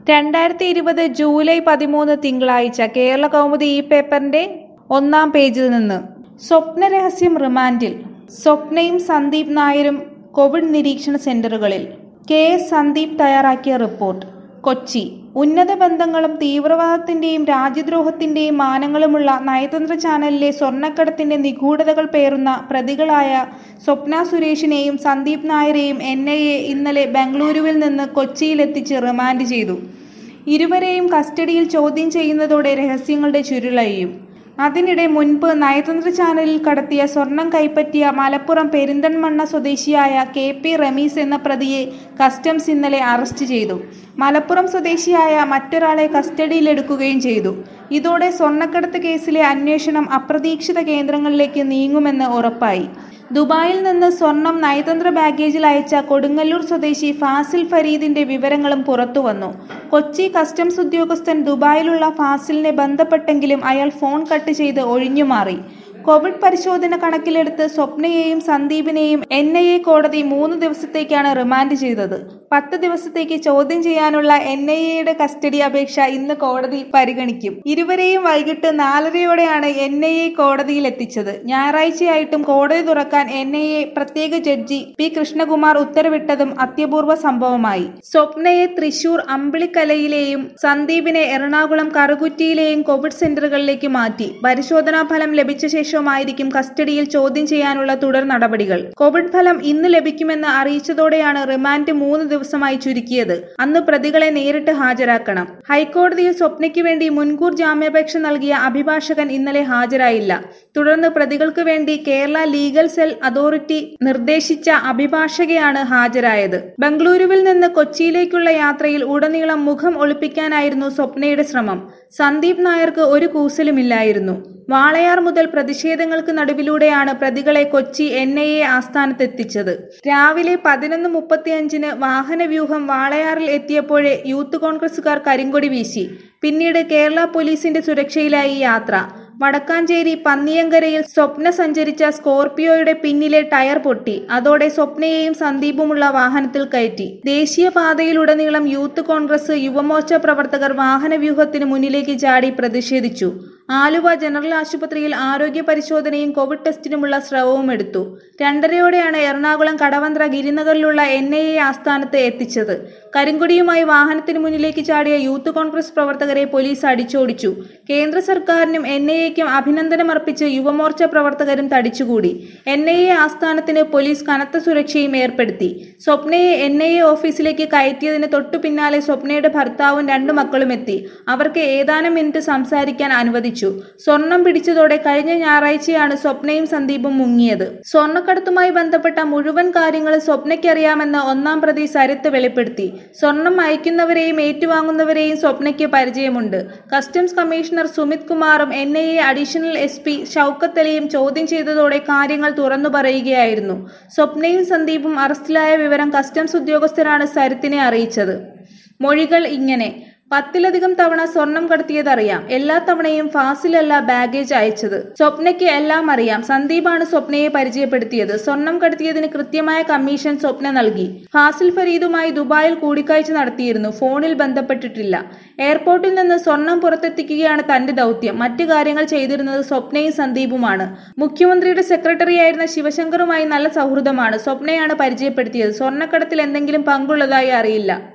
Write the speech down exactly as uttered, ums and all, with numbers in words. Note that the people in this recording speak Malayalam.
രണ്ടായിരത്തി ഇരുപത് ജൂലൈ പതിമൂന്ന് തിങ്കളാഴ്ച കേരള കൗമുദി ഈ പേപ്പറിന്റെ ഒന്നാം പേജിൽ നിന്ന് സ്വപ്നരഹസ്യം റിമാൻഡിൽ. സ്വപ്നയും സന്ദീപ് നായരും കോവിഡ് നിരീക്ഷണ സെന്ററുകളിൽ. കെ എസ് സന്ദീപ് തയ്യാറാക്കിയ റിപ്പോർട്ട്. കൊച്ചി. ഉന്നത ബന്ധങ്ങളും തീവ്രവാദത്തിന്റെയും രാജ്യദ്രോഹത്തിന്റെയും മാനങ്ങളുമുള്ള നയതന്ത്ര ചാനലിലെ സ്വർണ്ണക്കടത്തിന്റെ നിഗൂഢതകൾ പേറുന്ന പ്രതികളായ സ്വപ്ന സുരേഷിനെയും സന്ദീപ് നായരെയും എൻ ഐ എ ഇന്നലെ ബംഗളൂരുവിൽ നിന്ന് കൊച്ചിയിലെത്തിച്ച് റിമാൻഡ് ചെയ്തു. ഇരുവരെയും കസ്റ്റഡിയിൽ ചോദ്യം ചെയ്യുന്നതോടെ രഹസ്യങ്ങളുടെ ചുരുളഴിയും. അതിനിടെ മുൻപ് നയതന്ത്ര ചാനലിൽ കടത്തിയ സ്വർണം കൈപ്പറ്റിയ മലപ്പുറം പെരിന്തൽമണ്ണ സ്വദേശിയായ കെ പി റമീസ് എന്ന പ്രതിയെ കസ്റ്റംസ് ഇന്നലെ അറസ്റ്റ് ചെയ്തു. മലപ്പുറം സ്വദേശിയായ മറ്റൊരാളെ കസ്റ്റഡിയിലെടുക്കുകയും ചെയ്തു. ഇതോടെ സ്വർണ്ണക്കടത്ത് കേസിലെ അന്വേഷണം അപ്രതീക്ഷിത കേന്ദ്രങ്ങളിലേക്ക് നീങ്ങുമെന്ന് ഉറപ്പായി. ദുബായിൽ നിന്ന് സ്വർണം നയതന്ത്ര ബാഗേജിൽ അയച്ച കൊടുങ്ങല്ലൂർ സ്വദേശി ഫാസിൽ ഫരീദിന്റെ വിവരങ്ങളും പുറത്തുവന്നു. കൊച്ചി കസ്റ്റംസ് ഉദ്യോഗസ്ഥൻ ദുബായിലുള്ള ഫാസിലിനെ ബന്ധപ്പെട്ടെങ്കിലും അയാൾ ഫോൺ കട്ട് ചെയ്ത് ഒഴിഞ്ഞുമാറി. കോവിഡ് പരിശോധന കണക്കിലെടുത്ത് സ്വപ്നയെയും സന്ദീപിനെയും എൻ ഐ എ കോടതി മൂന്ന് ദിവസത്തേക്കാണ് റിമാൻഡ് ചെയ്തത്. പത്ത് ദിവസത്തേക്ക് ചോദ്യം ചെയ്യാനുള്ള എൻ ഐ എയുടെ കസ്റ്റഡി അപേക്ഷ ഇന്ന് കോടതി പരിഗണിക്കും. ഇരുവരെയും വൈകിട്ട് നാലരയോടെയാണ് എൻ ഐ എ കോടതിയിൽ എത്തിച്ചത്. ഞായറാഴ്ചയായിട്ടും കോടതി തുറക്കാൻ എൻ ഐ എ പ്രത്യേക ജഡ്ജി പി കൃഷ്ണകുമാർ ഉത്തരവിട്ടതും അത്യപൂർവ സംഭവമായി. സ്വപ്നയെ തൃശൂർ അമ്പിളിക്കലയിലെയും സന്ദീപിനെ എറണാകുളം കറുകുറ്റിയിലെയും കോവിഡ് സെന്ററുകളിലേക്ക് മാറ്റി. പരിശോധനാ ഫലം ലഭിച്ച ശേഷമായിരിക്കും കസ്റ്റഡിയിൽ ചോദ്യം ചെയ്യാനുള്ള തുടർ നടപടികൾ. കോവിഡ് ഫലം ഇന്ന് ലഭിക്കുമെന്ന് അറിയിച്ചതോടെയാണ് റിമാൻഡ് മൂന്ന് ദിവസമായി ചുരുക്കിയത്. അന്ന് പ്രതികളെ നേരിട്ട് ഹാജരാക്കണം. ഹൈക്കോടതിയിൽ സ്വപ്നയ്ക്ക് വേണ്ടി മുൻകൂർ ജാമ്യാപേക്ഷ നൽകിയ അഭിഭാഷകൻ ഇന്നലെ ഹാജരായില്ല. തുടർന്ന് പ്രതികൾക്ക് വേണ്ടി കേരള ലീഗൽ സെൽ അതോറിറ്റി നിർദ്ദേശിച്ച അഭിഭാഷകയാണ് ഹാജരായത്. ബംഗളൂരുവിൽ നിന്ന് കൊച്ചിയിലേക്കുള്ള യാത്രയിൽ ഉടനീളം മുഖം ഒളിപ്പിക്കാനായിരുന്നു സ്വപ്നയുടെ ശ്രമം. സന്ദീപ് നായർക്ക് ഒരു കൂസലുമില്ലായിരുന്നു. വാളയാർ മുതൽ പ്രതിഷേധങ്ങൾക്ക് നടുവിലൂടെയാണ് പ്രതികളെ കൊച്ചി എൻ ഐ എ ആസ്ഥാനത്തെത്തിച്ചത്. രാവിലെ പതിനൊന്ന് മുപ്പത്തിയഞ്ചിന് വാഹനവ്യൂഹം വാളയാറിൽ എത്തിയപ്പോഴേ യൂത്ത് കോൺഗ്രസുകാർ കരിങ്കൊടി വീശി. പിന്നീട് കേരള പോലീസിന്റെ സുരക്ഷയിലായി യാത്ര. വടക്കാഞ്ചേരി പന്നിയങ്കരയിൽ സ്വപ്ന സഞ്ചരിച്ച സ്കോർപിയോയുടെ പിന്നിലെ ടയർ പൊട്ടി. അതോടെ സ്വപ്നയെയും സന്ദീപുമുള്ള വാഹനത്തിൽ കയറ്റി. ദേശീയപാതയിലുടനീളം യൂത്ത് കോൺഗ്രസ് യുവമോർച്ച പ്രവർത്തകർ വാഹനവ്യൂഹത്തിന് മുന്നിലേക്ക് ചാടി പ്രതിഷേധിച്ചു. ആലുവ ജനറൽ ആശുപത്രിയിൽ ആരോഗ്യ പരിശോധനയും കോവിഡ് ടെസ്റ്റിനുമുള്ള സ്രവവും എടുത്തു. രണ്ടരയോടെയാണ് എറണാകുളം കടവന്ത്ര ഗിരിനഗറിലുള്ള എൻ ഐ എ ആസ്ഥാനത്ത് എത്തിച്ചത്. കരിങ്കൊടിയുമായി വാഹനത്തിന് മുന്നിലേക്ക് ചാടിയ യൂത്ത് കോൺഗ്രസ് പ്രവർത്തകരെ പോലീസ് അടിച്ചോടിച്ചു. കേന്ദ്ര സർക്കാരിനും എൻ ഐ എക്കും അഭിനന്ദനമർപ്പിച്ച് യുവമോർച്ച പ്രവർത്തകരും തടിച്ചുകൂടി. എൻ ഐ എ ആസ്ഥാനത്തിന് പോലീസ് കനത്ത സുരക്ഷയും ഏർപ്പെടുത്തി. സ്വപ്നയെ എൻ ഐ എ ഓഫീസിലേക്ക് കയറ്റിയതിന് തൊട്ടു പിന്നാലെ സ്വപ്നയുടെ ഭർത്താവും രണ്ടു മക്കളും എത്തി. അവർക്ക് ഏതാനും മിനിറ്റ് സംസാരിക്കാൻ അനുവദിച്ചു. സ്വർണം പിടിച്ചതോടെ കഴിഞ്ഞ ഞായറാഴ്ചയാണ് സ്വപ്നയും സന്ദീപും മുങ്ങിയത്. സ്വർണ്ണക്കടത്തുമായി ബന്ധപ്പെട്ട മുഴുവൻ കാര്യങ്ങളും സ്വപ്നയ്ക്കറിയാമെന്ന് ഒന്നാം പ്രതി സരിത്ത് വെളിപ്പെടുത്തി. സ്വർണം അയക്കുന്നവരെയും ഏറ്റുവാങ്ങുന്നവരെയും സ്വപ്നയ്ക്ക് പരിചയമുണ്ട്. കസ്റ്റംസ് കമ്മീഷണർ സുമിത് കുമാറും N I A additional S P Shoukath അലിയും ചോദ്യം ചെയ്തതോടെ കാര്യങ്ങൾ തുറന്നു പറയുകയായിരുന്നു. സ്വപ്നയും സന്ദീപും അറസ്റ്റിലായ വിവരം കസ്റ്റംസ് ഉദ്യോഗസ്ഥരാണ് സരിത്തിനെ അറിയിച്ചത്. മൊഴികൾ ഇങ്ങനെ: പത്തിലധികം തവണ സ്വർണം കടത്തിയതറിയാം. എല്ലാ തവണയും ഫാസിലല്ല ബാഗേജ് അയച്ചത്. സ്വപ്നയ്ക്ക് എല്ലാം അറിയാം. സന്ദീപാണ് സ്വപ്നയെ പരിചയപ്പെടുത്തിയത്. സ്വർണം കടത്തിയതിന് കൃത്യമായ കമ്മീഷൻ സ്വപ്ന നൽകി. ഫാസിൽ ഫരീദുമായി ദുബായിൽ കൂടിക്കാഴ്ച നടത്തിയിരുന്നു. ഫോണിൽ ബന്ധപ്പെട്ടിട്ടില്ല. എയർപോർട്ടിൽ നിന്ന് സ്വർണം പുറത്തെത്തിക്കുകയാണ് തന്റെ ദൗത്യം. മറ്റു കാര്യങ്ങൾ ചെയ്തിരുന്നത് സ്വപ്നയും സന്ദീപുമാണ്. മുഖ്യമന്ത്രിയുടെ സെക്രട്ടറിയായിരുന്ന ശിവശങ്കറുമായി നല്ല സൗഹൃദമാണ്. സ്വപ്നയാണ് പരിചയപ്പെടുത്തിയത്. സ്വർണ്ണക്കടത്തിൽ എന്തെങ്കിലും പങ്കുള്ളതായി അറിയില്ല.